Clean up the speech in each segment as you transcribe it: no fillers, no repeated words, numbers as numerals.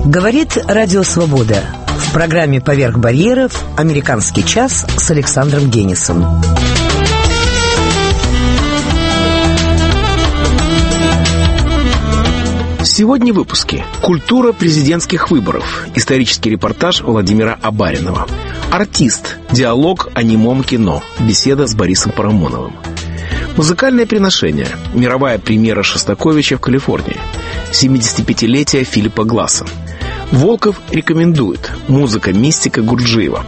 Говорит Радио Свобода. В программе «Поверх барьеров» «Американский час» с Александром Генисом. Сегодня в выпуске. Культура президентских выборов. Исторический репортаж Владимира Абаринова. Артист. Диалог о немом кино. Беседа с Борисом Парамоновым. Музыкальное приношение. Мировая премьера Шостаковича в Калифорнии. 75-летие Филиппа Гласса. Волков рекомендует. Музыка Мистика Гурджиева.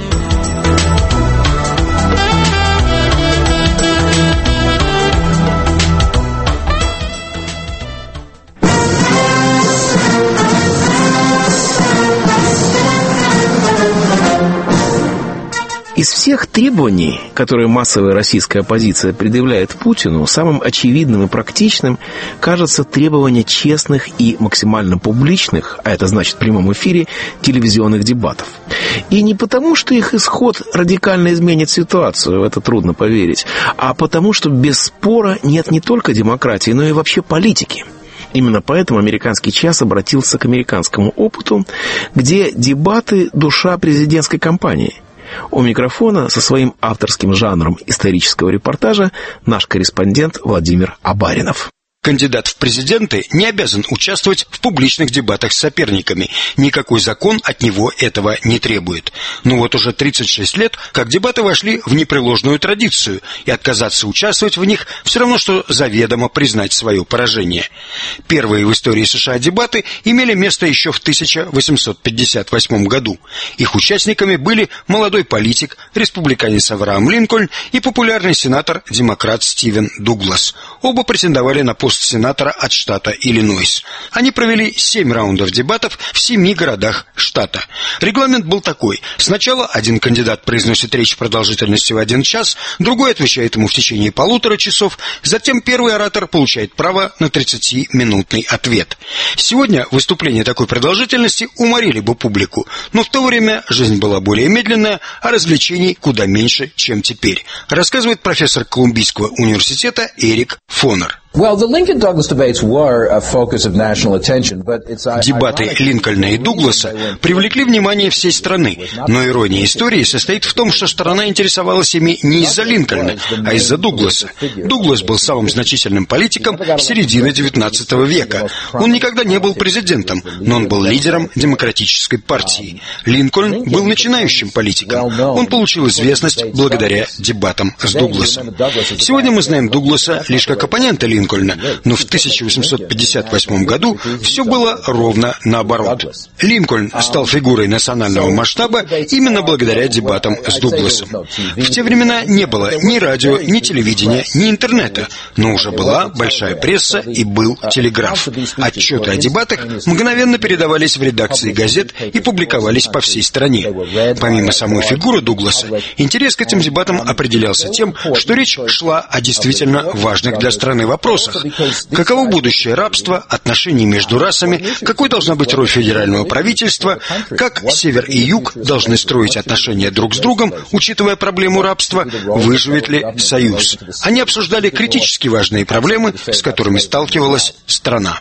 Из всех требований, которые массовая российская оппозиция предъявляет Путину, самым очевидным и практичным кажется требование честных и максимально публичных, а это значит в прямом эфире, телевизионных дебатов. И не потому, что их исход радикально изменит ситуацию, в это трудно поверить, а потому, что без спора нет не только демократии, но и вообще политики. Именно поэтому «Американский час» обратился к американскому опыту, где дебаты – душа президентской кампании. У микрофона со своим авторским жанром исторического репортажа наш корреспондент Владимир Абаринов. Кандидат в президенты не обязан участвовать в публичных дебатах с соперниками. Никакой закон от него этого не требует. Но вот уже 36 лет, как дебаты вошли в непреложную традицию, и отказаться участвовать в них все равно, что заведомо признать свое поражение. Первые в истории США дебаты имели место еще в 1858 году. Их участниками были молодой политик, республиканец Авраам Линкольн и популярный сенатор-демократ Стивен Дуглас. Оба претендовали на пост сенатора от штата Иллинойс. Они провели 7 раундов дебатов в 7 городах штата. Регламент был такой. Сначала один кандидат произносит речь продолжительностью в 1 час, другой отвечает ему в течение 1,5 часа, затем первый оратор получает право на 30-минутный ответ. Сегодня выступления такой продолжительности уморили бы публику, но в то время жизнь была более медленная, а развлечений куда меньше, чем теперь, рассказывает профессор Колумбийского университета Эрик Фонер. Дебаты Линкольна и Дугласа привлекли внимание всей страны, но ирония истории состоит в том, что страна интересовалась ими не из-за Линкольна, а из-за Дугласа. Дуглас был самым значительным политиком середины XIX века. Он никогда не был президентом, но он был лидером демократической партии. Линкольн был начинающим политиком. Он получил известность благодаря дебатам с Дугласом. Сегодня мы знаем Дугласа лишь как оппонента Линкольна, но в 1858 году все было ровно наоборот. Линкольн стал фигурой национального масштаба именно благодаря дебатам с Дугласом. В те времена не было ни радио, ни телевидения, ни интернета, но уже была большая пресса и был телеграф. Отчеты о дебатах мгновенно передавались в редакции газет и публиковались по всей стране. Помимо самой фигуры Дугласа, интерес к этим дебатам определялся тем, что речь шла о действительно важных для страны вопросах. Каково будущее рабства, отношения между расами, какой должна быть роль федерального правительства, как Север и Юг должны строить отношения друг с другом, учитывая проблему рабства, выживет ли союз. Они обсуждали критически важные проблемы, с которыми сталкивалась страна.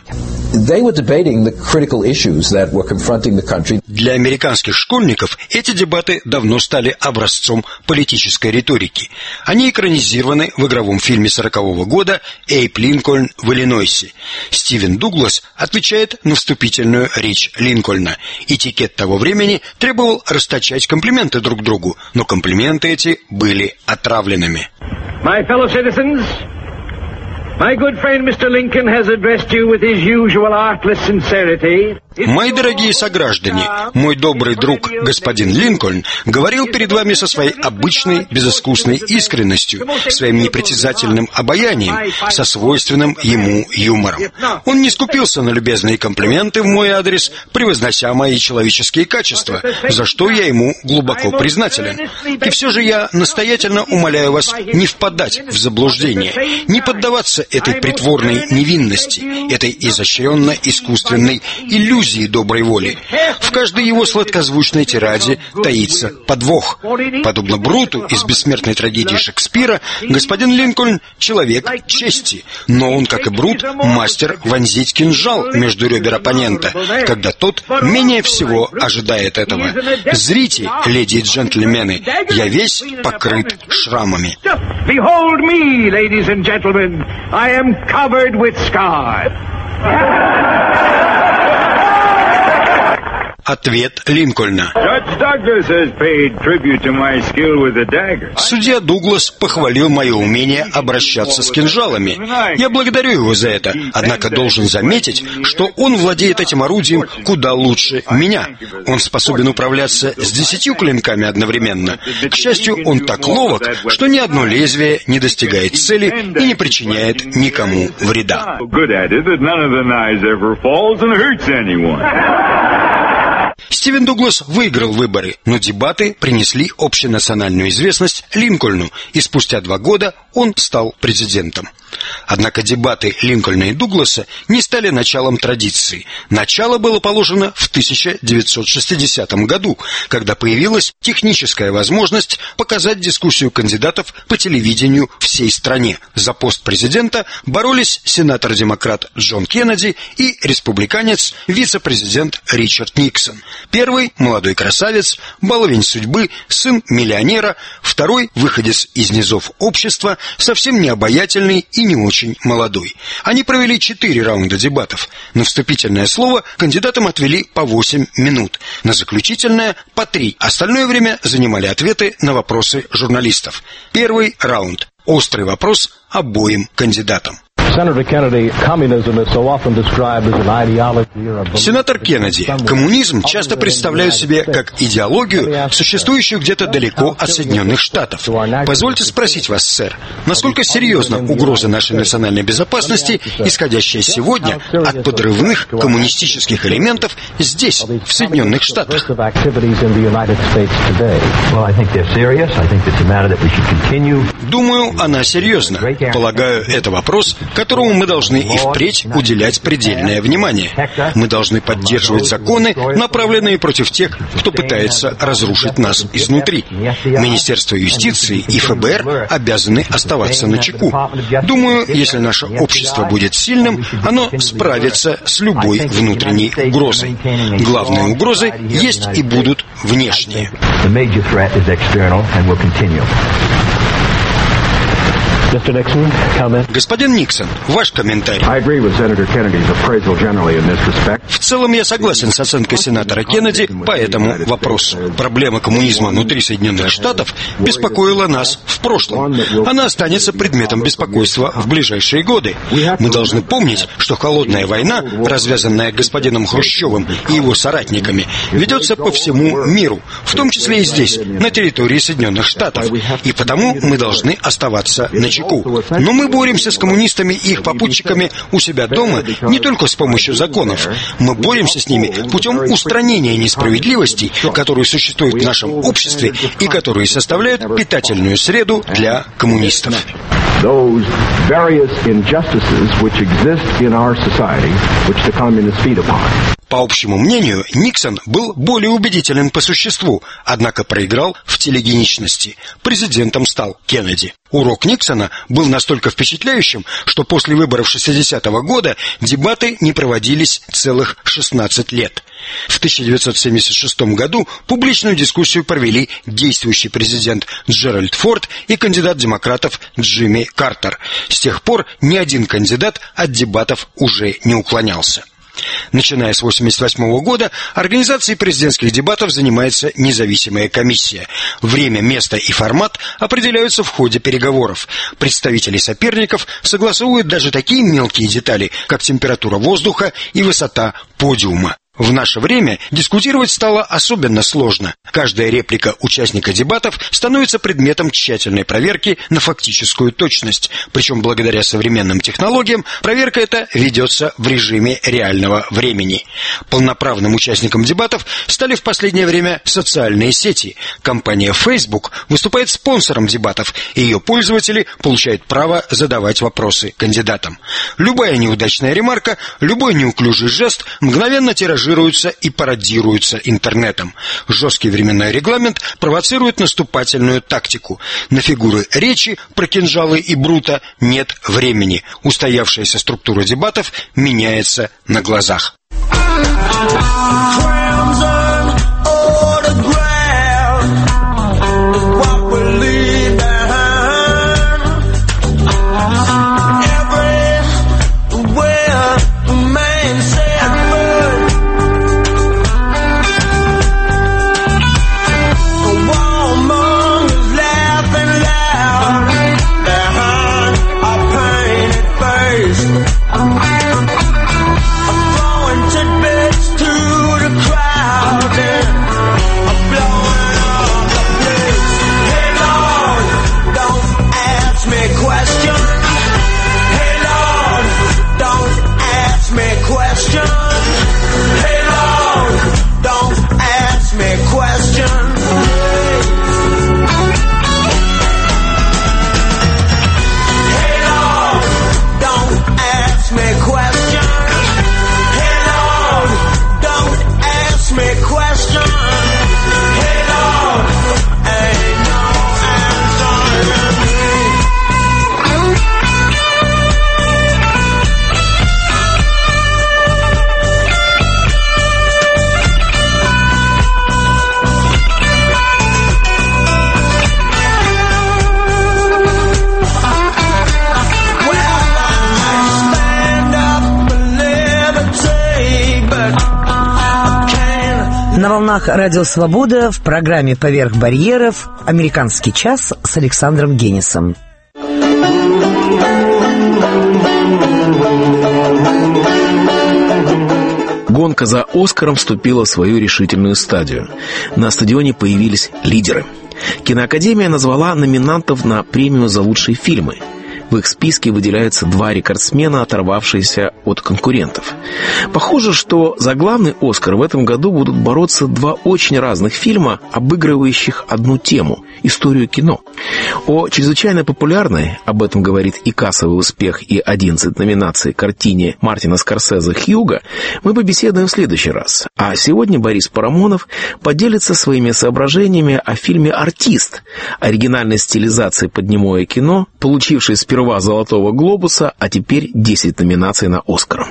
Для американских школьников эти дебаты давно стали образцом политической риторики. Они экранизированы в игровом фильме 1940 года «Эйб Линкольн в Иллинойсе». Стивен Дуглас отвечает на вступительную речь Линкольна. Этикет того времени требовал расточать комплименты друг другу, но комплименты эти были отравленными. My fellow citizens, my good friend Mr. Lincoln has addressed you with his usual artless sincerity. Мои дорогие сограждане, мой добрый друг господин Линкольн говорил перед вами со своей обычной безыскусной искренностью, своим непритязательным обаянием, со свойственным ему юмором. Он не скупился на любезные комплименты в мой адрес, превознося мои человеческие качества, за что я ему глубоко признателен. И все же я настоятельно умоляю вас не впадать в заблуждение, не поддаваться этой притворной невинности, этой изощренно-искусственной иллюзии, иллюзии доброй воли. В каждой его сладкозвучной тираде таится подвох. Подобно Бруту из бессмертной трагедии Шекспира, господин Линкольн — человек чести. Но он, как и Брут, мастер вонзить кинжал между ребер оппонента, когда тот менее всего ожидает этого. Зрите, леди и джентльмены, я весь покрыт шрамами. Behold me, ladies and gentlemen. I am covered with scars. Ответ Линкольна. Судья Дуглас похвалил мое умение обращаться с кинжалами. Я благодарю его за это, однако должен заметить, что он владеет этим орудием куда лучше меня. Он способен управляться с 10 клинками одновременно. К счастью, он так ловок, что ни одно лезвие не достигает цели и не причиняет никому вреда. Стивен Дуглас выиграл выборы, но дебаты принесли общенациональную известность Линкольну, и спустя 2 года он стал президентом. Однако дебаты Линкольна и Дугласа не стали началом традиции. Начало было положено в 1960 году, когда появилась техническая возможность показать дискуссию кандидатов по телевидению всей стране. За пост президента боролись сенатор-демократ Джон Кеннеди и республиканец, вице-президент Ричард Никсон. Первый – молодой красавец, баловень судьбы, сын миллионера. Второй – выходец из низов общества, совсем не обаятельный и не очень молодой. Они провели 4 раунда дебатов. На вступительное слово кандидатам отвели по 8 минут. На заключительное – по 3. Остальное время занимали ответы на вопросы журналистов. Первый раунд. Острый вопрос обоим кандидатам. Сенатор Кеннеди, коммунизм часто представляют себе как идеологию, существующую где-то далеко от Соединенных Штатов. Позвольте спросить вас, сэр, насколько серьезна угроза нашей национальной безопасности, исходящая сегодня от подрывных коммунистических элементов здесь, в Соединенных Штатах? Думаю, она серьезна. Полагаю, это вопрос, которому мы должны и впредь уделять предельное внимание. Мы должны поддерживать законы, направленные против тех, кто пытается разрушить нас изнутри. Министерство юстиции и ФБР обязаны оставаться начеку. Думаю, если наше общество будет сильным, оно справится с любой внутренней угрозой. Главные угрозы есть и будут внешние. Господин Никсон, ваш комментарий. В целом я согласен с оценкой сенатора Кеннеди по этому вопросу. Проблема коммунизма внутри Соединенных Штатов беспокоила нас в прошлом. Она останется предметом беспокойства в ближайшие годы. Мы должны помнить, что холодная война, развязанная господином Хрущевым и его соратниками, ведется по всему миру, в том числе и здесь, на территории Соединенных Штатов. И потому мы должны оставаться начеку. Но мы боремся с коммунистами и их попутчиками у себя дома не только с помощью законов. Мы боремся с ними путем устранения несправедливостей, которые существуют в нашем обществе и которые составляют питательную среду для коммунистов. По общему мнению, Никсон был более убедителен по существу, однако проиграл в телегеничности. Президентом стал Кеннеди. Урок Никсона был настолько впечатляющим, что после выборов 60-го года дебаты не проводились целых 16 лет. В 1976 году публичную дискуссию провели действующий президент Джеральд Форд и кандидат демократов Джимми Картер. С тех пор ни один кандидат от дебатов уже не уклонялся. Начиная с 1988 года организацией президентских дебатов занимается независимая комиссия. Время, место и формат определяются в ходе переговоров. Представители соперников согласовывают даже такие мелкие детали, как температура воздуха и высота подиума. В наше время дискутировать стало особенно сложно. Каждая реплика участника дебатов становится предметом тщательной проверки на фактическую точность. Причем благодаря современным технологиям проверка эта ведется в режиме реального времени. Полноправным участником дебатов стали в последнее время социальные сети. Компания Facebook выступает спонсором дебатов, и ее пользователи получают право задавать вопросы кандидатам. Любая неудачная ремарка, любой неуклюжий жест мгновенно тиражируется тиражируются и пародируются интернетом. Жесткий временной регламент провоцирует наступательную тактику. На фигуры речи про кинжалы и Брута нет времени. Устоявшаяся структура дебатов меняется на глазах. На волнах Радио Свобода в программе «Поверх барьеров» «Американский час» с Александром Генисом. Гонка за «Оскаром» вступила в свою решительную стадию. На стадионе появились лидеры. Киноакадемия назвала номинантов на премию за лучшие фильмы. В их списке выделяются 2 рекордсмена, оторвавшиеся от конкурентов. Похоже, что за главный «Оскар» в этом году будут бороться 2 очень разных фильма, обыгрывающих одну тему – историю кино. О чрезвычайно популярной, об этом говорит и кассовый успех, и 11 номинаций картине Мартина Скорсезе «Хьюго» мы побеседуем в следующий раз. А сегодня Борис Парамонов поделится своими соображениями о фильме «Артист», оригинальной стилизации под немое кино, получившей сперва «Золотого глобуса», а теперь 10 номинаций на «Оскар».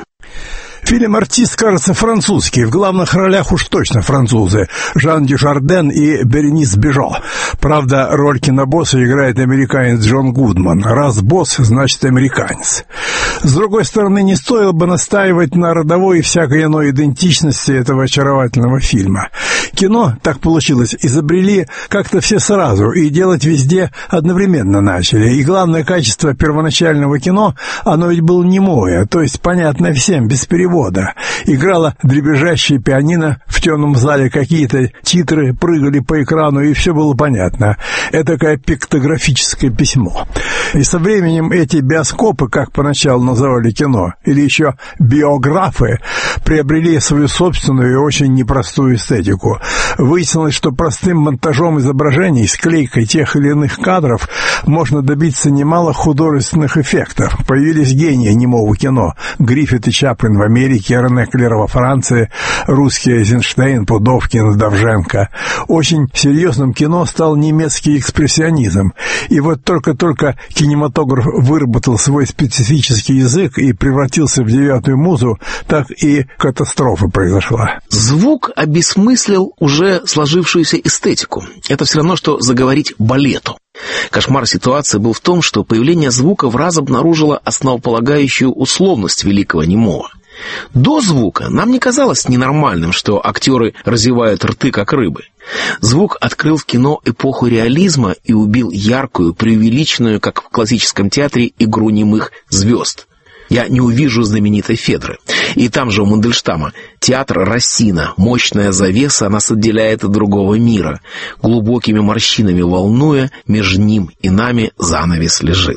Фильм «Артист», кажется, французский. В главных ролях уж точно французы. Жан Дюжарден и Беренис Бежо. Правда, роль кинобосса играет американец Джон Гудман. Раз босс, значит американец. С другой стороны, не стоило бы настаивать на родовой и всякой иной идентичности этого очаровательного фильма. Кино, так получилось, изобрели как-то все сразу и делать везде одновременно начали. И главное качество первоначального кино, оно ведь было немое, то есть понятно всем, без перевода. Играла дребезжащее пианино в темном зале, какие-то титры прыгали по экрану, и все было понятно. Этакое пиктографическое письмо. И со временем эти биоскопы, как поначалу называли кино, или еще биографы, приобрели свою собственную и очень непростую эстетику. Выяснилось, что простым монтажом изображений, склейкой тех или иных кадров можно добиться немало художественных эффектов. Появились гении немого кино. Гриффит и Чаплин в Америке, Рене Клер во Франции, русский Эйзенштейн, Пудовкин, Довженко. Очень серьезным кино стал немецкий экспрессионизм. И вот только-только кинематограф выработал свой специфический язык и превратился в 9-ю музу, так и катастрофа произошла. Звук обесмыслил уже сложившуюся эстетику. Это все равно, что заговорить балету. Кошмар ситуации был в том, что появление звука в раз обнаружило основополагающую условность великого немого. До звука нам не казалось ненормальным, что актеры разевают рты, как рыбы. Звук открыл в кино эпоху реализма и убил яркую, преувеличенную, как в классическом театре, игру немых звезд. Я не увижу знаменитой Федры. И там же у Мандельштама театр Рассина, мощная завеса нас отделяет от другого мира. Глубокими морщинами волнуя, между ним и нами занавес лежит.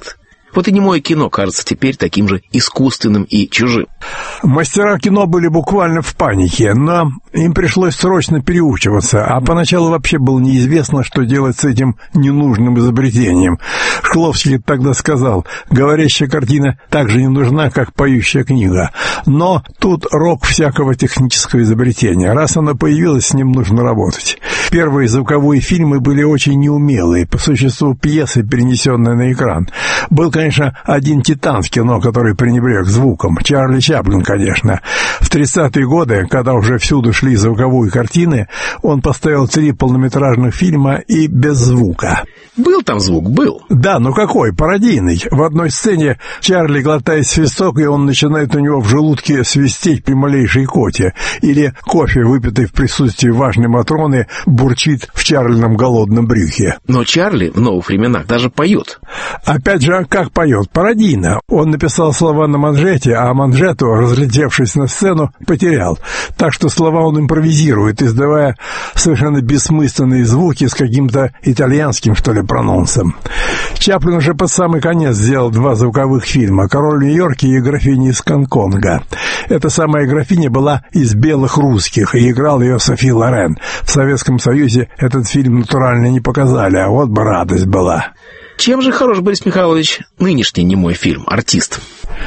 Вот и немое кино кажется теперь таким же искусственным и чужим. Мастера кино были буквально в панике, но им пришлось срочно переучиваться, а поначалу вообще было неизвестно, что делать с этим ненужным изобретением. Шкловский тогда сказал: говорящая картина так же не нужна, как поющая книга. Но тут рок всякого технического изобретения. Раз оно появилось, с ним нужно работать. Первые звуковые фильмы были очень неумелые, по существу пьесы, перенесенные на экран. Был, конечно, один титан в кино, который пренебрег звуком. Чарли Чаплин, конечно. В 30-е годы, когда уже всюду шли звуковые картины, он поставил 3 полнометражных фильма и без звука. Был там звук, был. Да, но какой? Пародийный. В одной сцене Чарли глотает свисток, и он начинает у него в желудке свистеть при малейшей коте. Или кофе, выпитый в присутствии важной Матроны, бурчит в Чарлином голодном брюхе. Но Чарли в новых временах даже поет. Опять же, как поет? Пародийно. Он написал слова на манжете, а манжету, разлетевшись на сцену, потерял. Так что слова он импровизирует, издавая совершенно бессмысленные звуки с каким-то итальянским, что ли, прононсом. Чаплин уже под самый конец сделал 2 звуковых фильма «Король Нью-Йорка» и «Графиня из Гонконга». Эта самая графиня была из белых русских, и играл ее Софи Лорен. В Советском Союзе этот фильм натурально не показали, а вот бы радость была. Чем же хорош, Борис Михайлович, нынешний немой фильм «Артист»?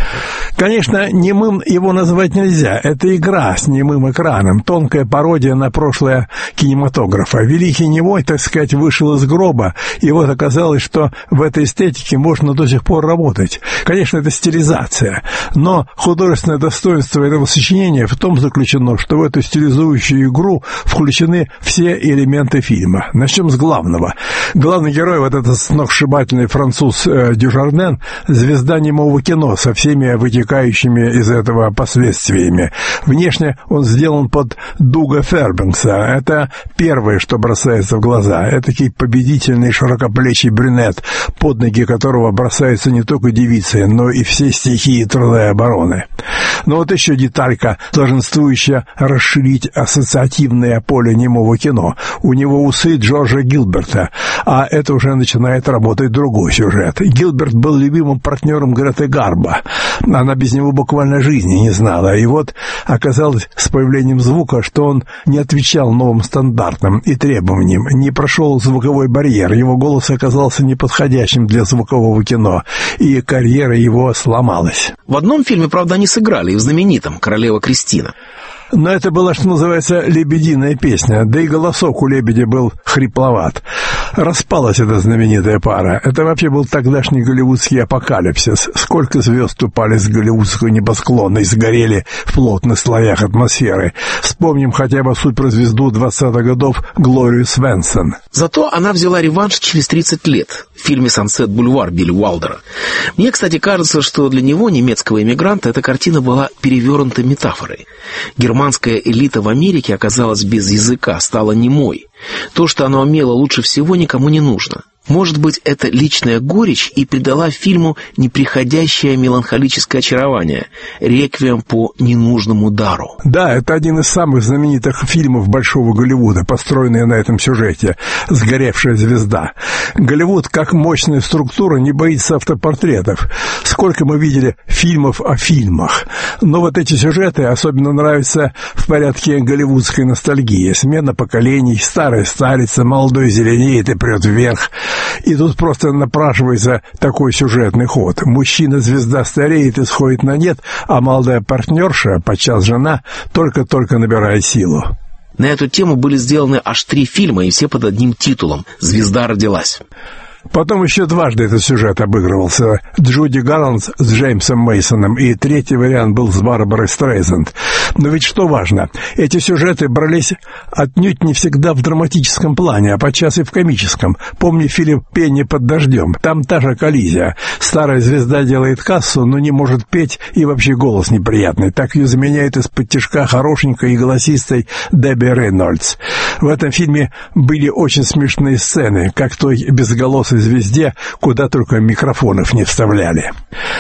Конечно, немым его назвать нельзя. Это игра с немым экраном, тонкая пародия на прошлое кинематографа. Великий немой, так сказать, вышел из гроба, и вот оказалось, что в этой эстетике можно до сих пор работать. Конечно, это стилизация, но художественное достоинство этого сочинения в том заключено, что в эту стилизующую игру включены все элементы фильма. Начнем с главного. Главный герой, вот этот сногсшибательный француз Дюжарден, звезда немого кино со всеми вытекающими из этого последствиями. Внешне он сделан под Дуга Фербенкса. Это первое, что бросается в глаза. Этакий победительный широкоплечий брюнет, под ноги которого бросаются не только девицы, но и все стихии труда и обороны. Но вот еще деталька, долженствующая расширить ассоциативное поле немого кино. У него усы Джорджа Гилберта, а это уже начинает работать другой сюжет. Гилберт был любимым партнером Греты Гарбо. Она без него буквально жизни не знала. И вот оказалось с появлением звука, что он не отвечал новым стандартам и требованиям, не прошел звуковой барьер. Его голос оказался неподходящим для звукового кино, и карьера его сломалась. В одном фильме, правда, они сыграли, и в знаменитом «Королева Кристина». Но это была, что называется, лебединая песня, да и голосок у лебедя был хрипловат. Распалась эта знаменитая пара. Это вообще был тогдашний голливудский апокалипсис. Сколько звезд упали с голливудского небосклона и сгорели в плотных слоях атмосферы. Вспомним хотя бы суперзвезду 20-х годов Глорию Свенсон. Зато она взяла реванш через 30 лет в фильме «Сансет Бульвар» Билли Уайлдера. Мне, кстати, кажется, что для него, немецкого эмигранта, эта картина была перевернутой метафорой. Германская элита в Америке оказалась без языка, стала немой. То, что она умела лучше всего, никому не нужно. Может быть, это личная горечь и придала фильму неприходящее меланхолическое очарование, реквием по ненужному дару. Да, это один из самых знаменитых фильмов большого Голливуда, построенный на этом сюжете «Сгоревшая звезда». Голливуд, как мощная структура, не боится автопортретов. Сколько мы видели фильмов о фильмах. Но вот эти сюжеты особенно нравятся в порядке голливудской ностальгии. Смена поколений, старая старится, молодой зеленеет и прет вверх. И тут просто напрашивается такой сюжетный ход. Мужчина-звезда стареет и сходит на нет, а молодая партнерша, подчас жена, только-только набирает силу. На эту тему были сделаны аж 3 фильма, и все под одним титулом «Звезда родилась». Потом еще дважды этот сюжет обыгрывался. Джуди Гарланд с Джеймсом Мейсоном, и третий вариант был с Барбарой Стрейзанд. Но ведь что важно, эти сюжеты брались отнюдь не всегда в драматическом плане, а подчас и в комическом. Помни фильм «Пенни под дождем». Там та же коллизия. Старая звезда делает кассу, но не может петь, и вообще голос неприятный. Так ее заменяет из-под тишка хорошенькой и голосистой Дебби Рейнольдс. В этом фильме были очень смешные сцены, как той безголосой звезде, куда только микрофонов не вставляли.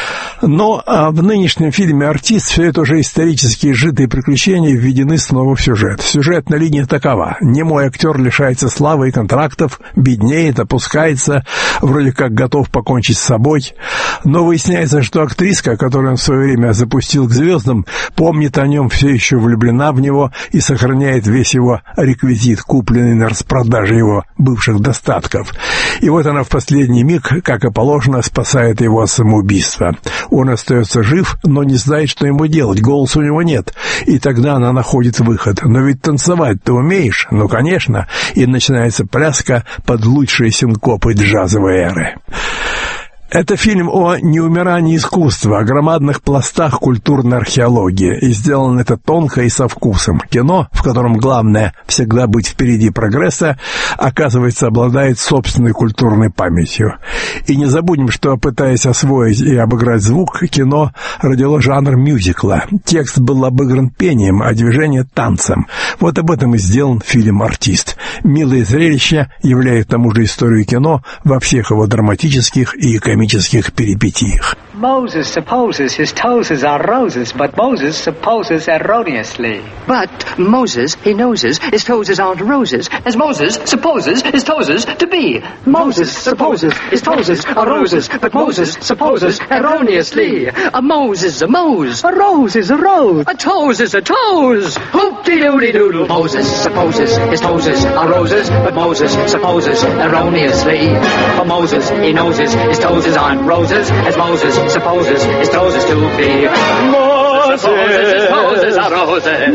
Но в нынешнем фильме «Артист» все это уже исторические житые приключения введены снова в сюжет. Сюжетная линия такова. Немой актер лишается славы и контрактов, беднеет, опускается, вроде как готов покончить с собой. Но выясняется, что актриска, которую он в свое время запустил к звездам, помнит о нем, все еще влюблена в него и сохраняет весь его реквизит, купленный на распродаже его бывших достатков. И вот она в последний миг, как и положено, спасает его от самоубийства. Он остается жив, но не знает, что ему делать, голоса у него нет. И тогда она находит выход. Но ведь танцевать ты умеешь? Ну, конечно. И начинается пляска под лучшие синкопы джазовой эры. Это фильм о неумирании искусства, о громадных пластах культурной археологии. И сделано это тонко и со вкусом. Кино, в котором главное всегда быть впереди прогресса, оказывается, обладает собственной культурной памятью. И не забудем, что, пытаясь освоить и обыграть звук, кино родило жанр мюзикла. Текст был обыгран пением, а движение — танцем. Вот об этом и сделан фильм «Артист». Милое зрелище являет к тому же историю кино во всех его драматических и комических перипетиях. Moses supposes his toes are roses, but Moses supposes erroneously. But Moses, he noses, his toes aren't roses, as Moses supposes his toes to be. Moses supposes his toes are roses, but Moses supposes erroneously. A Mose is a Mose. A rose is a rose. A toes is a toes. Hoop-de-doody-doodle. Moses supposes his toes are roses, but Moses supposes erroneously. For Moses, he noses, his toes aren't roses, as Moses supposes his toes to be. Moses supposes his toes are roses.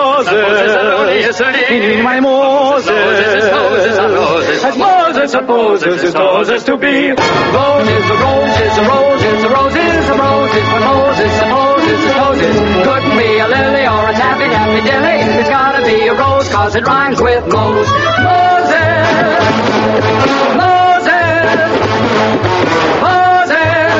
Moses, my Moses, his toes are roses. as Moses supposes his toes to be. Rose is a rose, is a rose, is a rose, is a rose, is what Moses supposes his toes is. Couldn't be a lily or a taffy, taffy dilly. It's gotta be a rose, cause it rhymes with Mose. Moses, Moses, Moses.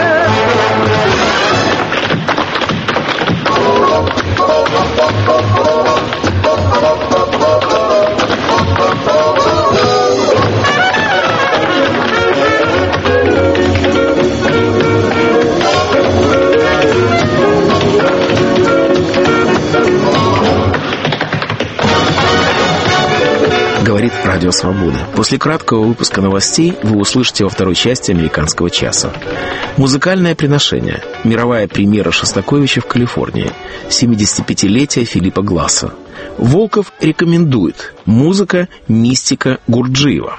Говорит Радио Свобода. После краткого выпуска новостей вы услышите во второй части «Американского часа». Музыкальное приношение. Мировая премьера Шостаковича в Калифорнии. 75-летие Филиппа Гласса. Волков рекомендует. Музыка, мистика Гурджиева.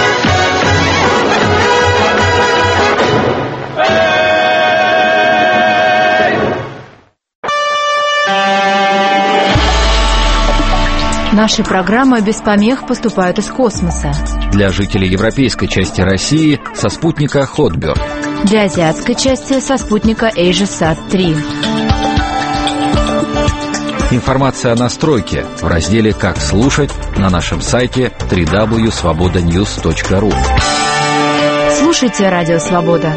Наши программы без помех поступают из космоса. Для жителей европейской части России со спутника Хотберг. Для азиатской части со спутника AsiaSat-3. Информация о настройке в разделе «Как слушать» на нашем сайте www.svobodanews.ru. Слушайте Радио Свобода.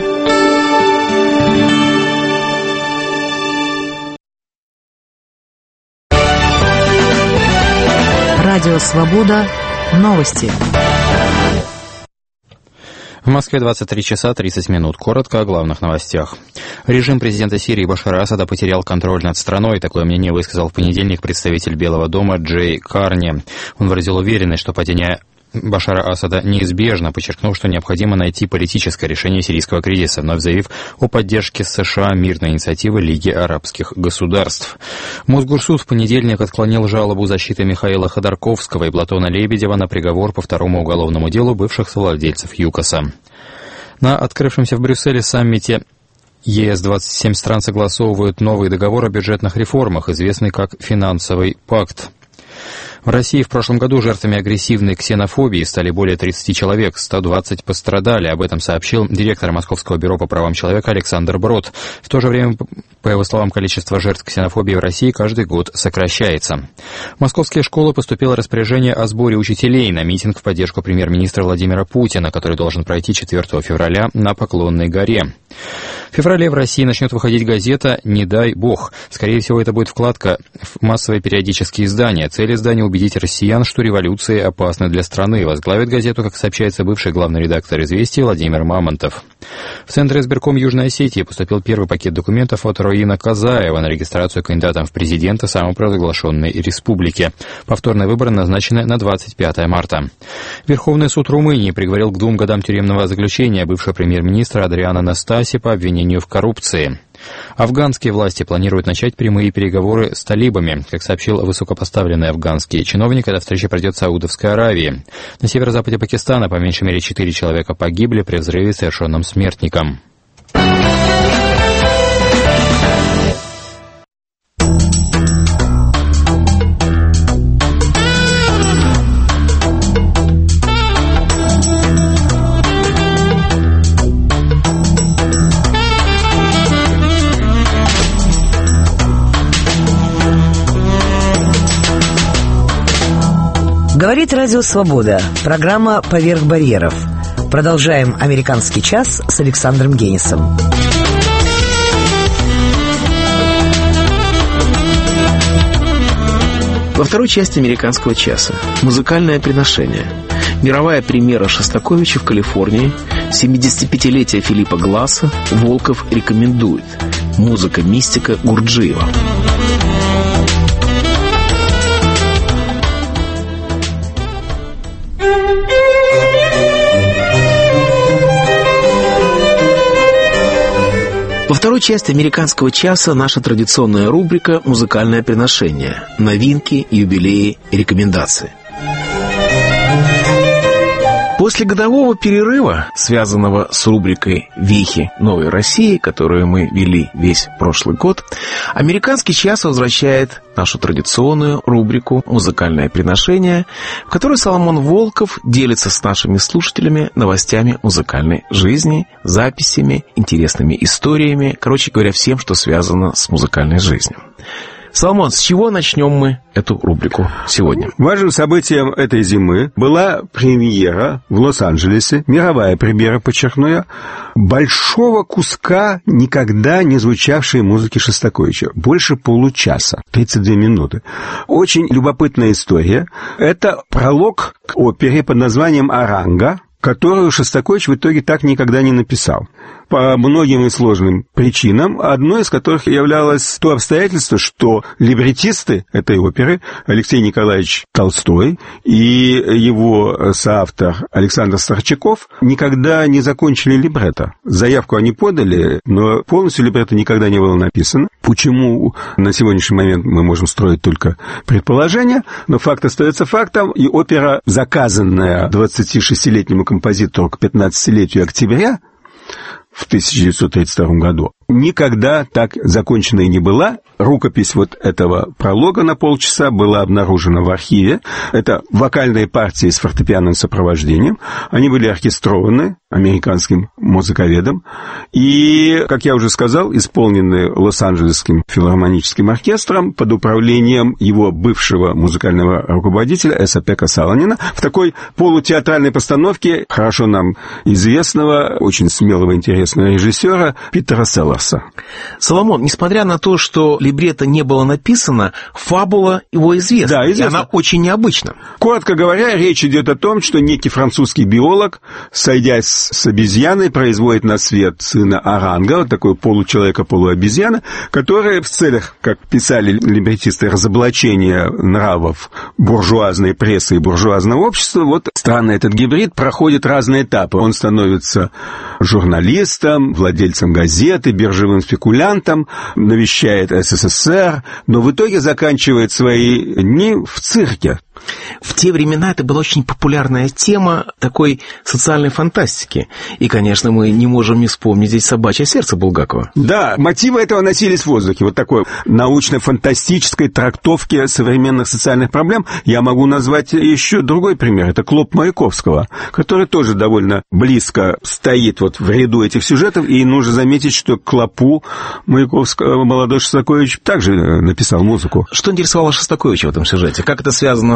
Радио Свобода. Новости. В Москве 23 часа 30 минут. Коротко о главных новостях. Режим президента Сирии Башара Асада потерял контроль над страной. Такое мнение высказал в понедельник представитель Белого дома Джей Карни. Он выразил уверенность, что падение Башара Асада неизбежно, подчеркнув, что необходимо найти политическое решение сирийского кризиса, вновь заявив о поддержке США мирной инициативы Лиги арабских государств. Мосгорсуд в понедельник отклонил жалобу защиты Михаила Ходорковского и Платона Лебедева на приговор по второму уголовному делу бывших совладельцев ЮКОСа. На открывшемся в Брюсселе саммите ЕС 27 стран согласовывают новый договор о бюджетных реформах, известный как «Финансовый пакт». В России в прошлом году жертвами агрессивной ксенофобии стали более 30 человек, 120 пострадали. Об этом сообщил директор Московского бюро по правам человека Александр Брод. В то же время, по его словам, количество жертв ксенофобии в России каждый год сокращается. В московские школы поступило распоряжение о сборе учителей на митинг в поддержку премьер-министра Владимира Путина, который должен пройти 4 февраля на Поклонной горе. В феврале в России начнет выходить газета «Не дай бог». Скорее всего, это будет вкладка в массовые периодические издания. Цель издания — убедить россиян, что революции опасны для страны. Возглавит газету, как сообщается, бывший главный редактор «Известий» Владимир Мамонтов. В Центр избирком Южной Осетии поступил первый пакет документов от Роина Казаева на регистрацию кандидатом в президенты самопровозглашенной республики. Повторные выборы назначены на 25 марта. Верховный суд Румынии приговорил к 2 годам тюремного заключения бывшего премьер-министра Адриана Настаси по обвинению в коррупции. Афганские власти планируют начать прямые переговоры с талибами. Как сообщил высокопоставленный афганский чиновник, эта встреча пройдет в Саудовской Аравии. На северо-западе Пакистана по меньшей мере 4 человека погибли при взрыве, совершенном смертником. Говорит Радио Свобода. Программа «Поверх барьеров». Продолжаем «Американский час» с Александром Генисом. Во второй части «Американского часа» музыкальное приношение. Мировая премьера Шостаковича в Калифорнии, 75-летие Филиппа Гласса, Волков рекомендует. Музыка-мистика Гурджиева. Во второй части «Американского часа» наша традиционная рубрика «Музыкальное приношение». Новинки, юбилеи и рекомендации. После годового перерыва, связанного с рубрикой «Вехи Новой России», которую мы вели весь прошлый год, «Американский час» возвращает нашу традиционную рубрику «Музыкальное приношение», в которой Соломон Волков делится с нашими слушателями новостями музыкальной жизни, записями, интересными историями, короче говоря, всем, что связано с музыкальной жизнью. Соломон, с чего начнем мы эту рубрику сегодня? Важным событием этой зимы была премьера в Лос-Анджелесе, мировая премьера, подчеркну я, большого куска никогда не звучавшей музыки Шостаковича. Больше получаса, 32 минуты. Очень любопытная история. Это пролог к опере под названием «Оранга», которую Шостакович в итоге так никогда не написал. По многим и сложным причинам, одной из которых являлось то обстоятельство, что либретисты этой оперы Алексей Николаевич Толстой и его соавтор Александр Старчаков никогда не закончили либретто. Заявку они подали, но полностью либретто никогда не было написано. Почему на сегодняшний момент мы можем строить только предположения, но факт остается фактом, и опера, заказанная 26-летнему композитору к 15-летию октября в 1932 году, никогда так закончена и не была. Рукопись вот этого пролога на полчаса была обнаружена в архиве. Это вокальные партии с фортепианным сопровождением. Они были оркестрованы американским музыковедом. И, как я уже сказал, исполнены Лос-Анджелесским филармоническим оркестром под управлением его бывшего музыкального руководителя Эса Пека Саланина в такой полутеатральной постановке хорошо нам известного, очень смелого и интересного режиссера Питера Селлерса. Соломон, несмотря на то, что либретто не было написано, фабула его известна. Да, известна. И она очень необычна. Коротко говоря, речь идет о том, что некий французский биолог, сойдясь с обезьяной, производит на свет сына Оранга, вот такой получеловека-полуобезьяна, который в целях, как писали либретисты, разоблачения нравов буржуазной прессы и буржуазного общества, вот странно этот гибрид проходит разные этапы. Он становится журналистом, владельцем газеты, биржевым спекулянтом, навещает СССР, но в итоге заканчивает свои дни в цирке. В те времена это была очень популярная тема такой социальной фантастики. И, конечно, мы не можем не вспомнить здесь «Собачье сердце» Булгакова. Да, мотивы этого носились в воздухе. Вот такой научно-фантастической трактовки современных социальных проблем. Я могу назвать еще другой пример. Это «Клоп» Маяковского, который тоже довольно близко стоит вот в ряду этих сюжетов. И нужно заметить, что к «Клопу» Маяковского молодой Шостакович также написал музыку. Что интересовало Шостаковича в этом сюжете? Как это связано с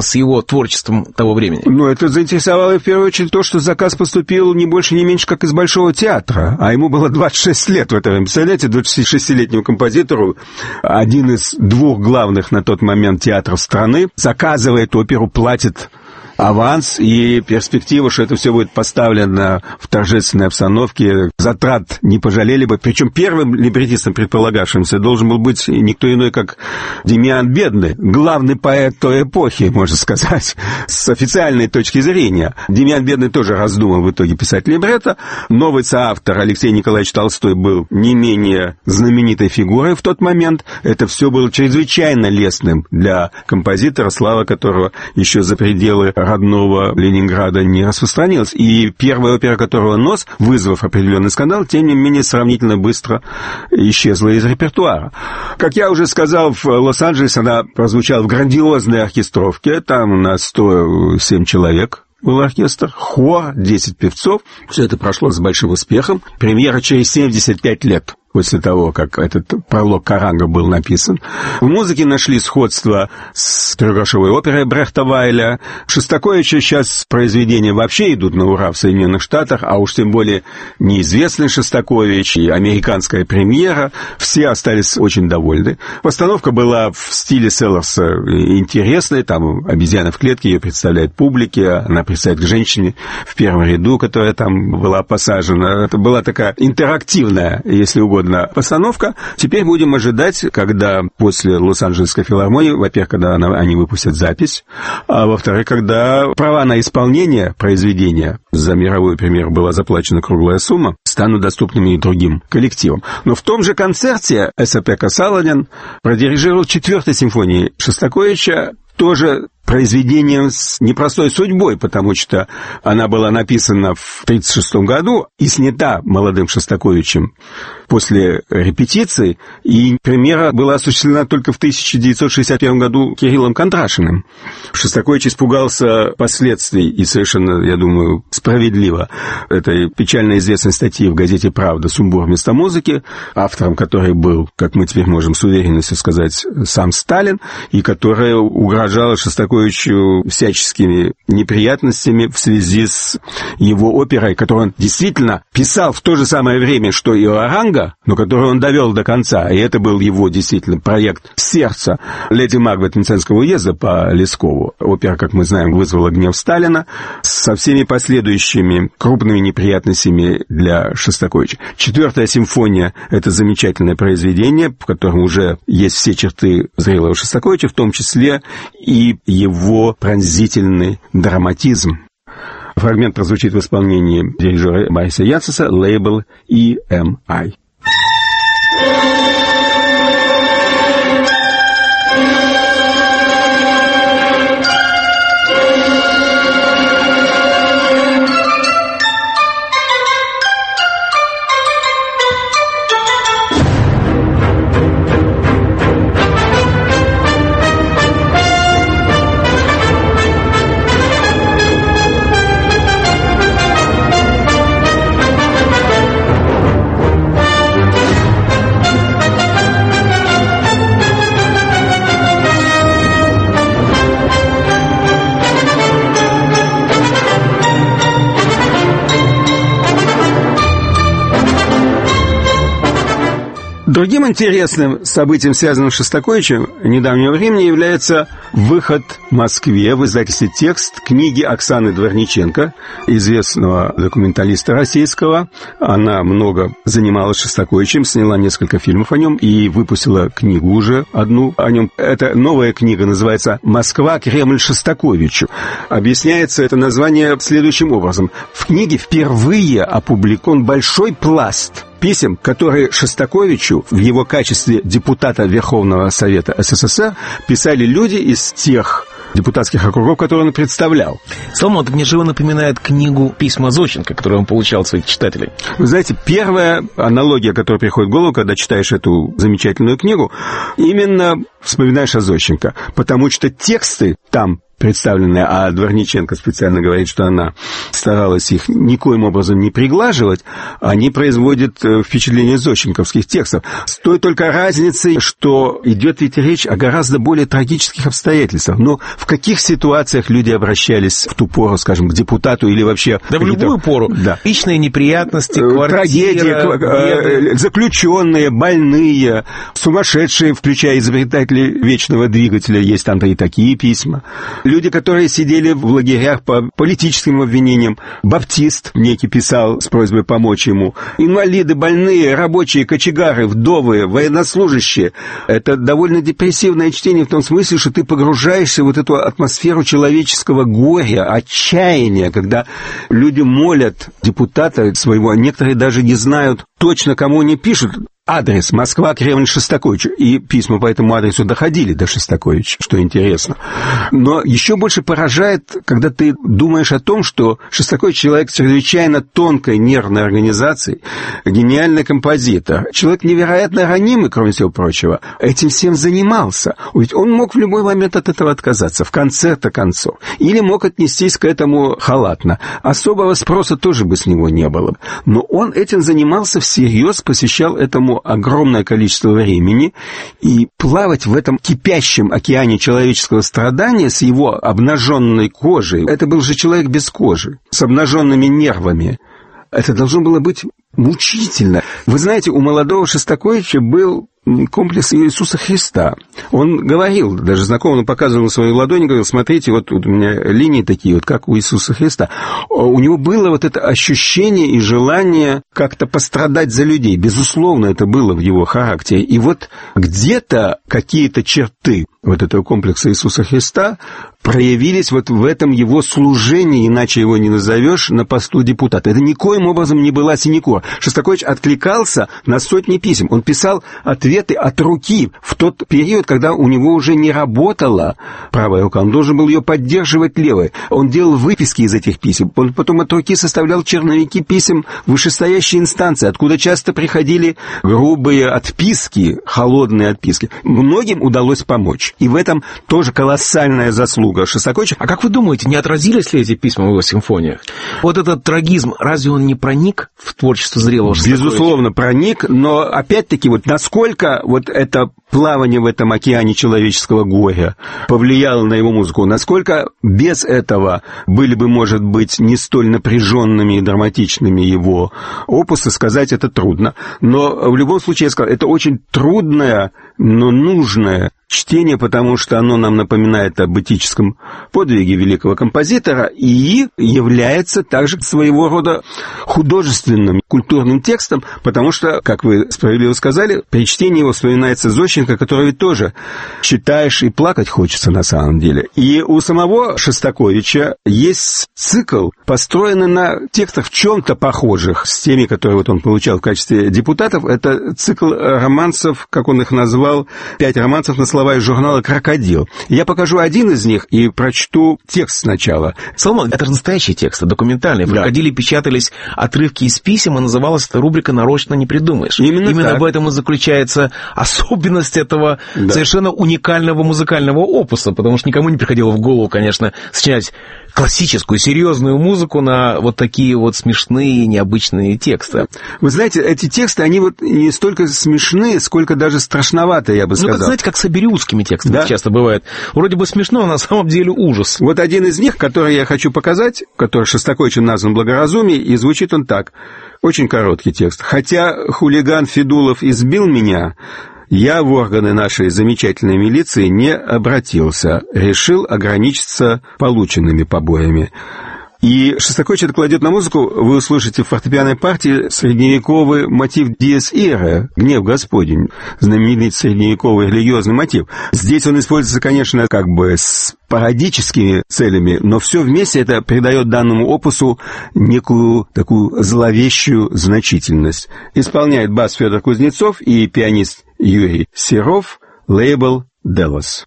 с его творчеством того времени? Ну, это заинтересовало в первую очередь то, что заказ поступил не больше, не меньше, как из Большого театра, а ему было 26 лет в это время. Представляете, 26-летнему композитору один из двух главных на тот момент театров страны заказывает оперу, платит аванс, и перспектива, что это все будет поставлено в торжественной обстановке, затрат не пожалели бы. Причем первым либретистом, предполагавшимся, должен был быть никто иной, как Демьян Бедный, главный поэт той эпохи, можно сказать, с официальной точки зрения. Демьян Бедный тоже раздумал в итоге писать либретто. Новый соавтор Алексей Николаевич Толстой был не менее знаменитой фигурой в тот момент. Это все было чрезвычайно лестным для композитора, слава которого еще за пределы родного Ленинграда не распространилась. И первая опера, которого нос, вызвав определенный скандал, тем не менее сравнительно быстро исчезла из репертуара. Как я уже сказал, в Лос-Анджелесе она прозвучала в грандиозной оркестровке. Там у нас 107 человек был оркестр, хор, 10 певцов. Все это прошло с большим успехом. Премьера через 75 лет после того, как этот пролог Каранга был написан. В музыке нашли сходство с трехгрошовой оперой Брехта Вайля. Шостаковича сейчас произведения вообще идут на ура в Соединенных Штатах, а уж тем более неизвестный Шостакович и американская премьера. Все остались очень довольны. Постановка была в стиле Селлерса интересной. Там обезьяна в клетке, ее представляет публике. Она представляет к женщине в первом ряду, которая там была посажена. Это была такая интерактивная, если угодно, постановка. Теперь будем ожидать, когда после Лос-Анджелесской филармонии, во-первых, когда они выпустят запись, а во-вторых, когда права на исполнение произведения, за мировую премьеру была заплачена круглая сумма, станут доступными и другим коллективам. Но в том же концерте Эса-Пекка Саладин продирижировал 4-й симфонии Шостаковича, тоже произведением с непростой судьбой, потому что она была написана в 1936 году и снята молодым Шостаковичем после репетиции, и премьера была осуществлена только в 1961 году Кириллом Контрашиным. Шостакович испугался последствий, и совершенно, я думаю, справедливо, этой печально известной статьи в газете «Правда» «Сумбур вместо музыки», автором которой был, как мы теперь можем с уверенностью сказать, сам Сталин, и которая угрожала Шостаковичу всяческими неприятностями в связи с его оперой, которую он действительно писал в то же самое время, что и Оранга, но которую он довел до конца. И это был его действительно проект сердца. «Леди Макбет» Мценского уезда по Лескову. Опера, как мы знаем, вызвала гнев Сталина со всеми последующими крупными неприятностями для Шостаковича. 4-я симфония — это замечательное произведение, в котором уже есть все черты зрелого Шостаковича, в том числе и его пронзительный драматизм. Фрагмент прозвучит в исполнении дирижера Бориса Яцеса, лейбл EMI. Другим интересным событием, связанным с Шостаковичем недавнего времени, является выход в Москве в издательстве «Текст» книги Оксаны Дворниченко, известного документалиста российского. Она много занималась Шостаковичем, сняла несколько фильмов о нем и выпустила книгу уже одну о нем. Эта новая книга называется «Москва. Кремль Шостаковичу». Объясняется это название следующим образом. В книге впервые опубликован большой пласт писем, которые Шостаковичу в его качестве депутата Верховного Совета СССР писали люди из тех депутатских округов, которые он представлял. Соломон, это мне живо напоминает книгу «Письма Зощенко», которую он получал от своих читателей. Вы знаете, первая аналогия, которая приходит в голову, когда читаешь эту замечательную книгу, именно вспоминаешь о Зощенко, потому что тексты там представленные, а Дворниченко специально говорит, что она старалась их никоим образом не приглаживать, они производят впечатление зощенковских текстов. С той только разницей, что идет ведь речь о гораздо более трагических обстоятельствах. Но в каких ситуациях люди обращались в ту пору, скажем, к депутату или вообще... Да в любую пору. Да. Личные неприятности, трагедии, заключенные, больные, сумасшедшие, включая изобретателей вечного двигателя, есть там и такие письма. Люди, которые сидели в лагерях по политическим обвинениям. Баптист некий писал с просьбой помочь ему. Инвалиды, больные, рабочие, кочегары, вдовы, военнослужащие. Это довольно депрессивное чтение в том смысле, что ты погружаешься в вот эту атмосферу человеческого горя, отчаяния, когда люди молят депутата своего, некоторые даже не знают точно, кому они пишут. Адрес: Москва, Кремль, Шостакович. И письма по этому адресу доходили до Шостаковича, что интересно. Но еще больше поражает, когда ты думаешь о том, что Шостакович человек чрезвычайно тонкой нервной организации, гениальный композитор, человек невероятно ранимый, кроме всего прочего, этим всем занимался. Ведь он мог в любой момент от этого отказаться, в конце-то концов. Или мог отнестись к этому халатно. Особого спроса тоже бы с него не было. Но он этим занимался всерьез, посвящал этому огромное количество времени, и плавать в этом кипящем океане человеческого страдания с его обнаженной кожей, это был же человек без кожи, с обнаженными нервами. Это должно было быть мучительно. Вы знаете, у молодого Шостаковича был комплекс Иисуса Христа. Он говорил, даже знакомым показывал на своей ладони, говорил: смотрите, вот у меня линии такие, вот как у Иисуса Христа. У него было вот это ощущение и желание как-то пострадать за людей. Безусловно, это было в его характере. И вот где-то какие-то черты вот этого комплекса Иисуса Христа проявились вот в этом его служении, иначе его не назовешь, на посту депутата. Это никоим образом не была синекура. Шостакович откликался на сотни писем. Он писал ответы от руки в тот период, когда у него уже не работала правая рука. Он должен был ее поддерживать левой. Он делал выписки из этих писем. Он потом от руки составлял черновики писем вышестоящей инстанции, откуда часто приходили грубые отписки, холодные отписки. Многим удалось помочь. И в этом тоже колоссальная заслуга Шостаковича. А как вы думаете, не отразились ли эти письма в его симфониях? Вот этот трагизм, разве он не проник в творчество зрелого Шостаковича? Безусловно, проник, но опять-таки вот насколько вот это плавание в этом океане человеческого горя повлияло на его музыку, насколько без этого были бы, может быть, не столь напряженными и драматичными его опусы, сказать это трудно. Но в любом случае, я сказал, это очень трудное, но нужное чтение, потому что оно нам напоминает об этическом подвиге великого композитора и является также своего рода художественным, культурным текстом, потому что, как вы справедливо сказали, при чтении его вспоминается Зощенко, которого ведь тоже читаешь и плакать хочется на самом деле. И у самого Шостаковича есть цикл, построенный на текстах в чем-то похожих с теми, которые вот он получал в качестве депутатов. Это цикл романсов, как он их назвал, 5 романсов на слова из журнала «Крокодил». Я покажу один из них и прочту текст сначала. Соломон, это же настоящие тексты, документальные. В «Крокодиле» печатались отрывки из писем, и называлась эта рубрика «Нарочно не придумаешь». Именно в этом и заключается особенность этого совершенно уникального музыкального опуса, потому что никому не приходило в голову, конечно, сочинять классическую, серьезную музыку на вот такие вот смешные, необычные тексты. Вы знаете, эти тексты, они вот не столько смешные, сколько даже страшноватые, я бы сказал. Ну, как, знаете, как с абериутскими текстами часто бывает. Вроде бы смешно, а на самом деле ужас. Вот один из них, который я хочу показать, который Шостаковичем назван «Благоразумие», и звучит он так. Очень короткий текст. «Хотя хулиган Федулов избил меня, я в органы нашей замечательной милиции не обратился, решил ограничиться полученными побоями». И Шостакович это кладет на музыку, вы услышите в фортепианной партии средневековый мотив «Диес Ире», «Гнев Господень», знаменитый средневековый религиозный мотив. Здесь он используется, конечно, как бы с пародическими целями, но все вместе это придает данному опусу некую такую зловещую значительность. Исполняет бас Федор Кузнецов и пианист Юрий Серов, лейбл «Делос».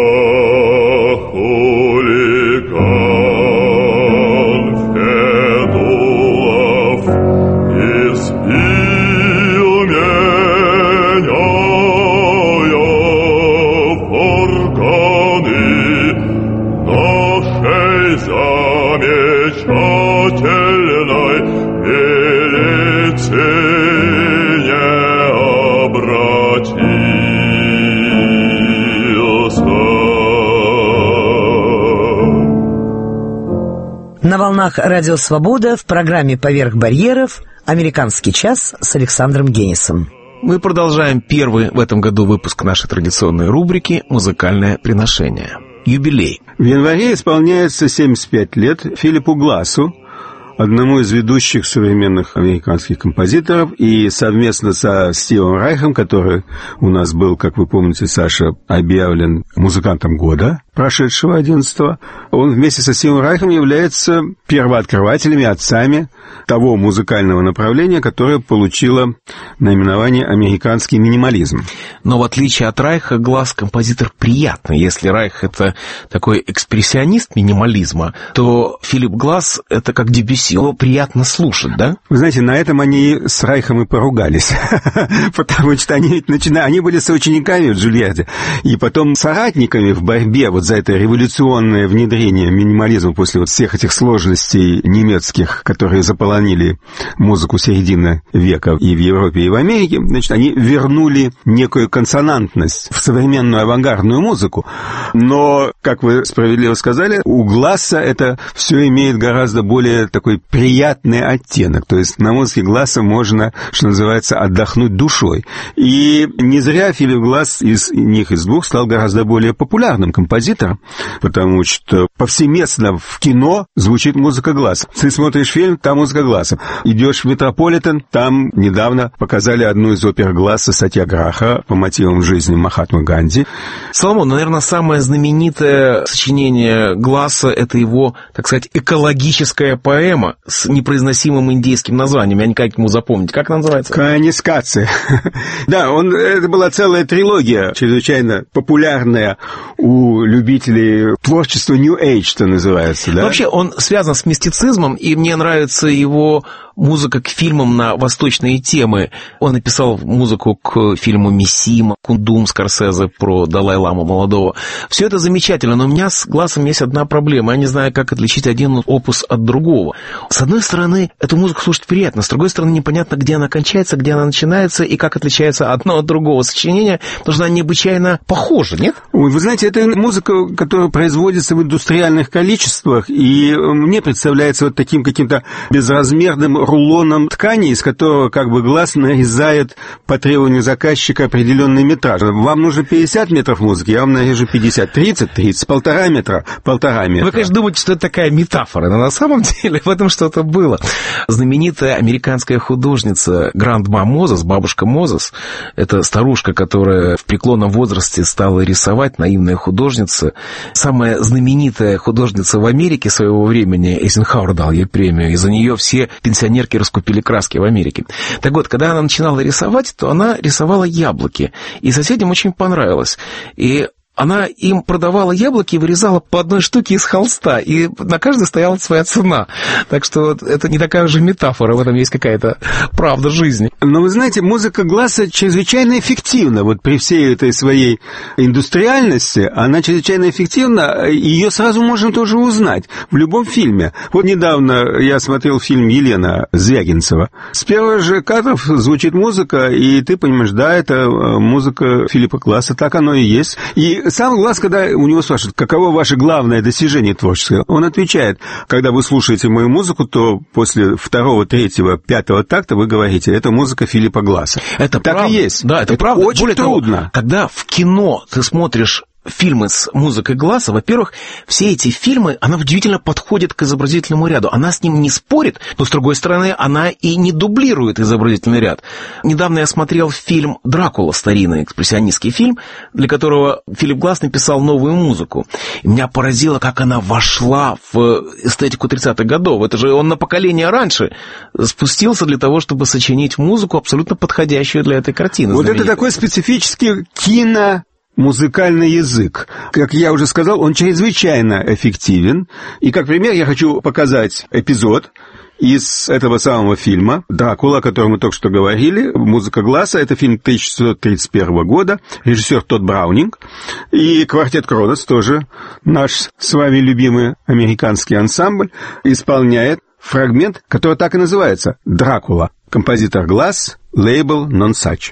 Хулиган Федулов замечательной величине обратился. На волнах Радио Свобода в программе «Поверх барьеров» «Американский час» с Александром Генисом. Мы продолжаем первый в этом году выпуск нашей традиционной рубрики «Музыкальное приношение». Юбилей. В январе исполняется 75 лет Филиппу Глассу, одному из ведущих современных американских композиторов, и совместно со Стивом Райхом, который у нас был, как вы помните, Саша, объявлен музыкантом года, прошедшего 11-го, он вместе со Стивом Райхом является первооткрывателями, отцами того музыкального направления, которое получило наименование «американский минимализм». Но в отличие от Райха, Гласс композитор приятный. Если Райх — это такой экспрессионист минимализма, то Филипп Гласс — это как Дебюсси. Его приятно слушать, да? Вы знаете, на этом они с Райхом и поругались. Потому что они были соучениками в Джульярде, и потом соратниками в борьбе вот за это революционное внедрение минимализма после вот всех этих сложностей немецких, которые заполонили музыку середины века и в Европе, и в Америке. Значит, они вернули некую консонантность в современную авангардную музыку. Но, как вы справедливо сказали, у Гласса это все имеет гораздо более такой приятный оттенок. То есть на музыке Гласса можно, что называется, отдохнуть душой. И не зря Филипп Гласс из них из двух стал гораздо более популярным композитором, потому что повсеместно в кино звучит музыка Гласса. Ты смотришь фильм, там музыка Гласса. Идешь в Метрополитен, там недавно показали одну из опер Гласса «Сатьяграха» по мотивам жизни Махатмы Ганди. Соломон, наверное, самое знаменитое сочинение Гласса — это его, так сказать, экологическая поэма с непроизносимым индейским названием. Я никак не могу запомнить. Как она называется? «Каанискация». Да, это была целая трилогия, чрезвычайно популярная у любителей творчества New Age, что называется. Да? Вообще, он связан с мистицизмом, и мне нравится его музыка к фильмам на восточные темы. Он написал музыку к фильму «Мисима», «Кундум» Скорсезе про Далай-ламу молодого. Все это замечательно, но у меня с Глассом есть одна проблема. Я не знаю, как отличить один опус от другого. С одной стороны, эту музыку слушать приятно, с другой стороны, непонятно, где она кончается, где она начинается, и как отличается одно от другого сочинения, потому что она необычайно похожа, нет? Ой, вы знаете, это музыка, которая производится в индустриальных количествах, и мне представляется вот таким каким-то безразмерным рулоном ткани, из которого как бы Гласс нарезает по требованию заказчика определенный метраж. Вам нужно 50 метров музыки, я вам нарежу 50, 30, 1,5 метра, 1,5 метра. Вы, конечно, думаете, что это такая метафора, но на самом деле в этом что-то было. Знаменитая американская художница Грандма Мозес, бабушка Мозес, это старушка, которая в преклонном возрасте стала рисовать, наивная художница. Самая знаменитая художница в Америке своего времени, Эйзенхауэр дал ей премию, и за нее все пенсионерки раскупили краски в Америке. Так вот, когда она начинала рисовать, то она рисовала яблоки, и соседям очень понравилось. И она им продавала яблоки и вырезала по одной штуке из холста, и на каждой стояла своя цена. Так что это не такая уже метафора, в этом есть какая-то правда жизни. Но вы знаете, музыка Гласса чрезвычайно эффективна. Вот при всей этой своей индустриальности она чрезвычайно эффективна, ее сразу можно тоже узнать в любом фильме. Вот недавно я смотрел фильм «Елена» Звягинцева. С первых же кадров звучит музыка, и ты понимаешь, да, это музыка Филиппа Гласса, так оно и есть. И сам Гласс, когда у него спрашивают, каково ваше главное достижение творческое, он отвечает, когда вы слушаете мою музыку, то после 2-го, 3-го, 5-го такта вы говорите, это музыка Филиппа Гласса. Это так правда. И есть. Да, это правда. Очень более трудно. Того, когда в кино ты смотришь фильмы с музыкой Гласса, во-первых, все эти фильмы, она удивительно подходит к изобразительному ряду. Она с ним не спорит, но, с другой стороны, она и не дублирует изобразительный ряд. Недавно я смотрел фильм «Дракула», старинный экспрессионистский фильм, для которого Филипп Гласс написал новую музыку. И меня поразило, как она вошла в эстетику 30-х годов. Это же он на поколение раньше спустился для того, чтобы сочинить музыку, абсолютно подходящую для этой картины. Вот это такой специфический музыкальный язык. Как я уже сказал, он чрезвычайно эффективен. И как пример я хочу показать эпизод из этого самого фильма «Дракула», о котором мы только что говорили. «Музыка гласа» — это фильм 1931 года, режиссер Тодд Браунинг. И «Квартет Кронос», тоже наш с вами любимый американский ансамбль, исполняет фрагмент, который так и называется «Дракула». Композитор «Гласс», лейбл «Nonsuch».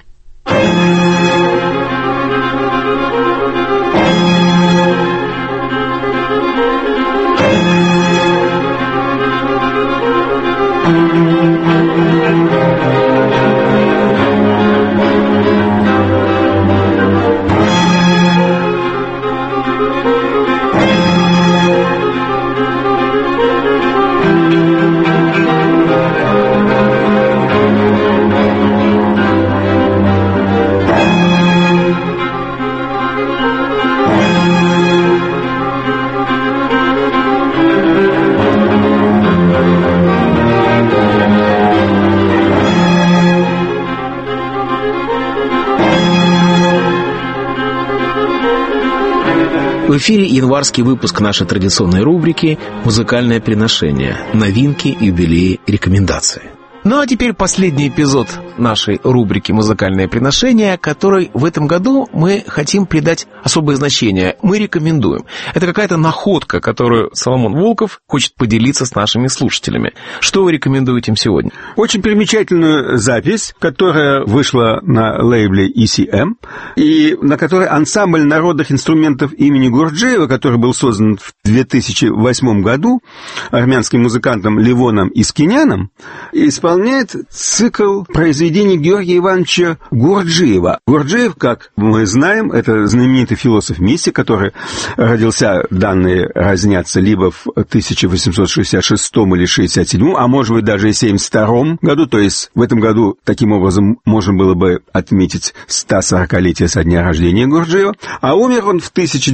В эфире январский выпуск нашей традиционной рубрики «Музыкальное приношение. Новинки, юбилеи, рекомендации». Ну а теперь последний эпизод нашей рубрики «Музыкальное приношение», которой в этом году мы хотим придать особое значение. Мы рекомендуем. Это какая-то находка, которую Соломон Волков хочет поделиться с нашими слушателями. Что вы рекомендуете им сегодня? Очень примечательную запись, которая вышла на лейбле ECM, и на которой ансамбль народных инструментов имени Гурджиева, который был создан в 2008 году армянским музыкантом Левоном Искиняном, исполняет цикл произведений Георгия Ивановича Гурджиева. Гурджиев, как мы знаем, это знаменитый философ-мистик, который родился, данные разнятся, либо в 1866 или 67, а может быть даже и 72 году, то есть в этом году таким образом можно было бы отметить 140-летие со дня рождения Гурджиева, а умер он в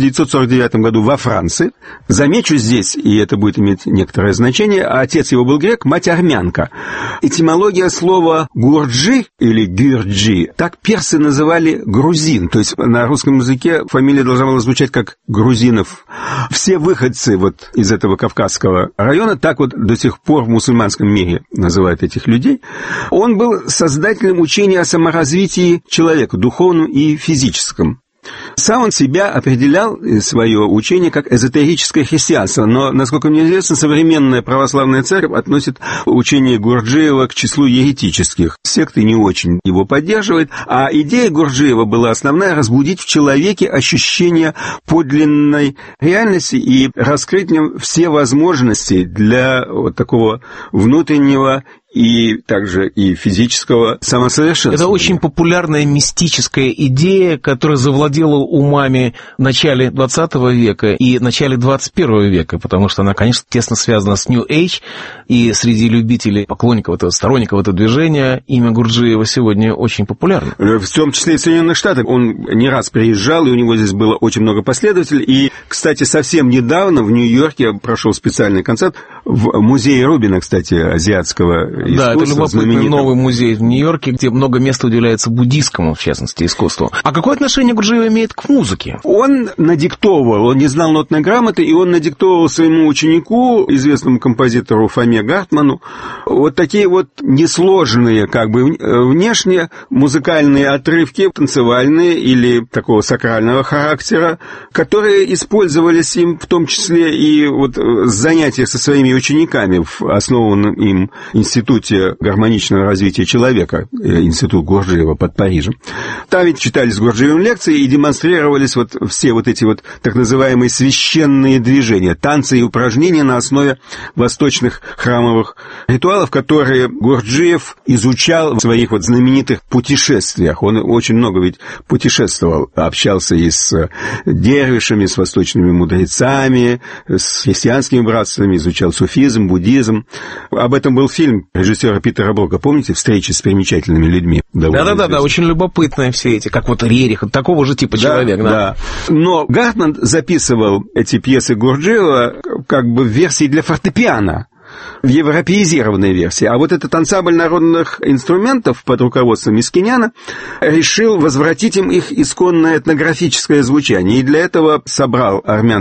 1949 году во Франции. Замечу здесь, и это будет иметь некоторое значение, отец его был грек, мать армянка. Этимология слова «гурджи» или «гюрджи», так персы называли грузин, то есть на русском языке фамилия должна была звучать как Грузинов. Все выходцы вот из этого Кавказского района, так вот до сих пор в мусульманском мире называют этих людей. Он был создателем учения о саморазвитии человека, духовном и физическом. Сам он себя определял, свое учение, как эзотерическое христианство, но, насколько мне известно, современная православная церковь относит учение Гурджиева к числу еретических. Секты не очень его поддерживают, а идея Гурджиева была основная — разбудить в человеке ощущение подлинной реальности и раскрыть в нем все возможности для вот такого внутреннего и также и физического самосовершенствования. Это очень популярная мистическая идея, которая завладела умами в начале 20 века и в начале 21 века, потому что она, конечно, тесно связана с New Age, и среди любителей, поклонников этого, сторонников этого движения имя Гурджиева сегодня очень популярно. В том числе и в Соединенных Штатах. Он не раз приезжал, и у него здесь было очень много последователей. И, кстати, совсем недавно в Нью-Йорке прошел специальный концерт в музее Рубина, кстати, азиатского искусства. Да, это любопытный новый музей в Нью-Йорке, где много места уделяется буддийскому, в частности, искусству. А какое отношение Гурджиев имеет к музыке? Он надиктовывал, он не знал нотной грамоты, и он надиктовывал своему ученику, известному композитору Фоме Гартману, вот такие вот несложные, как бы внешне, музыкальные отрывки, танцевальные или такого сакрального характера, которые использовались им в том числе и вот занятия со своими учениками в основанном им институте гармоничного развития человека, институт Гурджиева под Парижем. Там ведь читались Гурджиевым лекции и демонстрировались вот все вот эти вот так называемые священные движения, танцы и упражнения на основе восточных храмовых ритуалов, которые Гурджиев изучал в своих вот знаменитых путешествиях. Он очень много ведь путешествовал, общался и с дервишами, с восточными мудрецами, с христианскими братствами, изучал суфизм, буддизм. Об этом был фильм режиссера Питера Брока, помните, «Встречи с примечательными людьми»? Да, очень любопытные все эти, как вот Рерих, такого же типа человек. Да. Но Гартман записывал эти пьесы Гурджиева как бы в версии для фортепиано, в европеизированной версии. А вот этот ансамбль народных инструментов под руководством Искиняна решил возвратить им их исконное этнографическое звучание. И для этого собрал армянских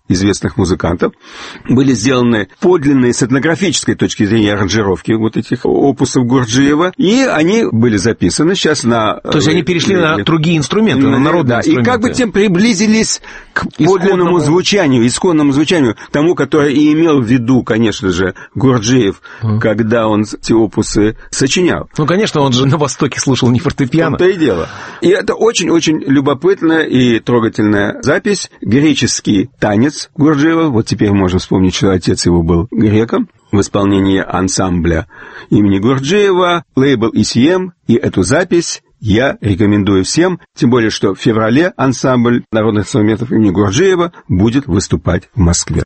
известных музыкантов. Были сделаны подлинные с этнографической точки зрения аранжировки вот этих опусов Гурджиева, и они были записаны сейчас на... То есть они перешли на другие инструменты, на народные инструменты. И как бы тем приблизились к подлинному звучанию, исконному звучанию, тому, которое и имел в виду, конечно же, Гурджиев, когда он эти опусы сочинял. Ну, конечно, он же на Востоке слушал не фортепиано. В-то и дело. И это очень-очень любопытная и трогательная запись. Греческий танец Гурджиева. Вот теперь можно вспомнить, что отец его был греком. В исполнении ансамбля имени Гурджиева, лейбл ECM. И эту запись я рекомендую всем. Тем более, что в феврале ансамбль народных инструментов имени Гурджиева будет выступать в Москве.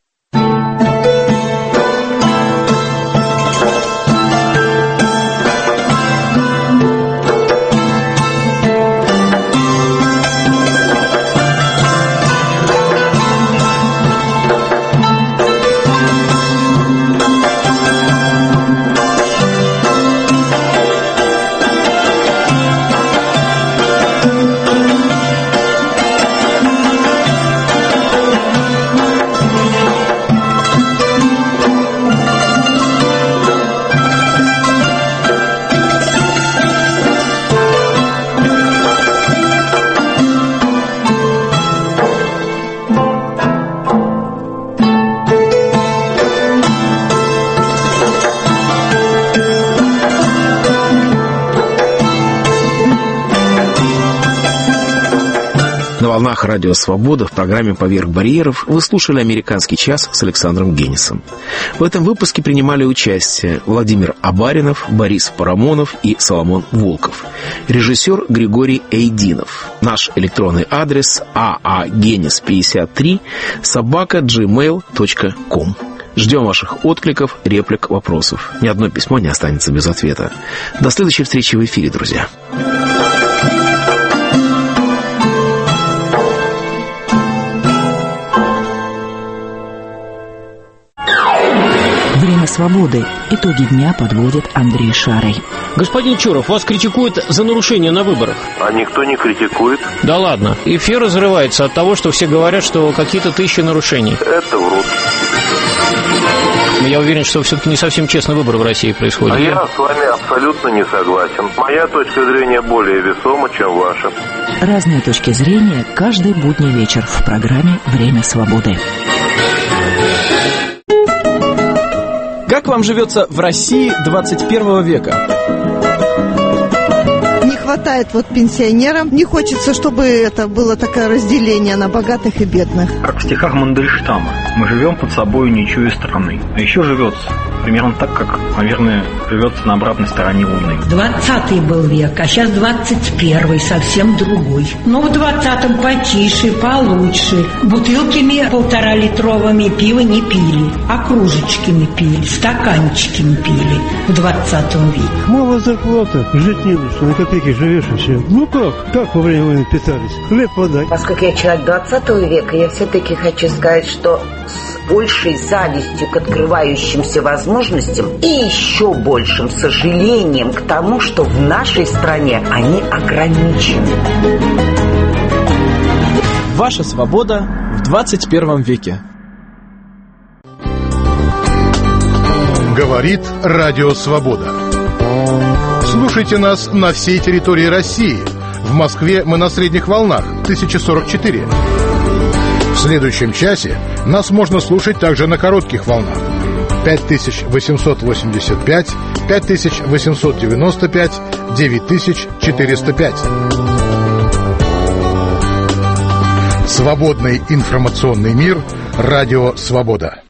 На волнах Радио Свобода в программе «Поверх барьеров» вы слушали «Американский час» с Александром Генисом. В этом выпуске принимали участие Владимир Абаринов, Борис Парамонов и Соломон Волков. Режиссер Григорий Эйдинов. Наш электронный адрес aagenis53@gmail.com. Ждем ваших откликов, реплик, вопросов. Ни одно письмо не останется без ответа. До следующей встречи в эфире, друзья. Время свободы. Итоги дня подводит Андрей Шарый. Господин Чуров, вас критикуют за нарушение на выборах. А никто не критикует. Да ладно. Эфир разрывается от того, что все говорят, что какие-то тысячи нарушений. Это врут. Но я уверен, что все-таки не совсем честный выбор в России происходит. А я с вами абсолютно не согласен. Моя точка зрения более весома, чем ваша. Разные точки зрения каждый будний вечер в программе «Время свободы». Как вам живется в России 21 века? Не хватает пенсионерам. Не хочется, чтобы это было такое разделение на богатых и бедных. Как в стихах Мандельштама. Мы живем под собой, не чуя страны. А еще живется примерно так, как, наверное, живется на обратной стороне Луны. 20-й был век, а сейчас 21-й, совсем другой. Но в 20-м потише, получше. Бутылками 1,5-литровыми пива не пили, а кружечками пили, стаканчиками пили в 20 веке. Мало зарплата, жить не на что, на копейки живешь и все. Ну как во время войны питались? Хлеб, вода. Поскольку я человек 20 века, я все-таки хочу сказать, что с большей завистью к открывающимся возможностям и еще большим сожалением к тому, что в нашей стране они ограничены. Ваша свобода в 21 веке. Говорит Радио Свобода. Слушайте нас на всей территории России. В Москве мы на средних волнах 1044. В следующем часе нас можно слушать также на коротких волнах 5885, 5895, 9405. Свободный информационный мир. Радио Свобода.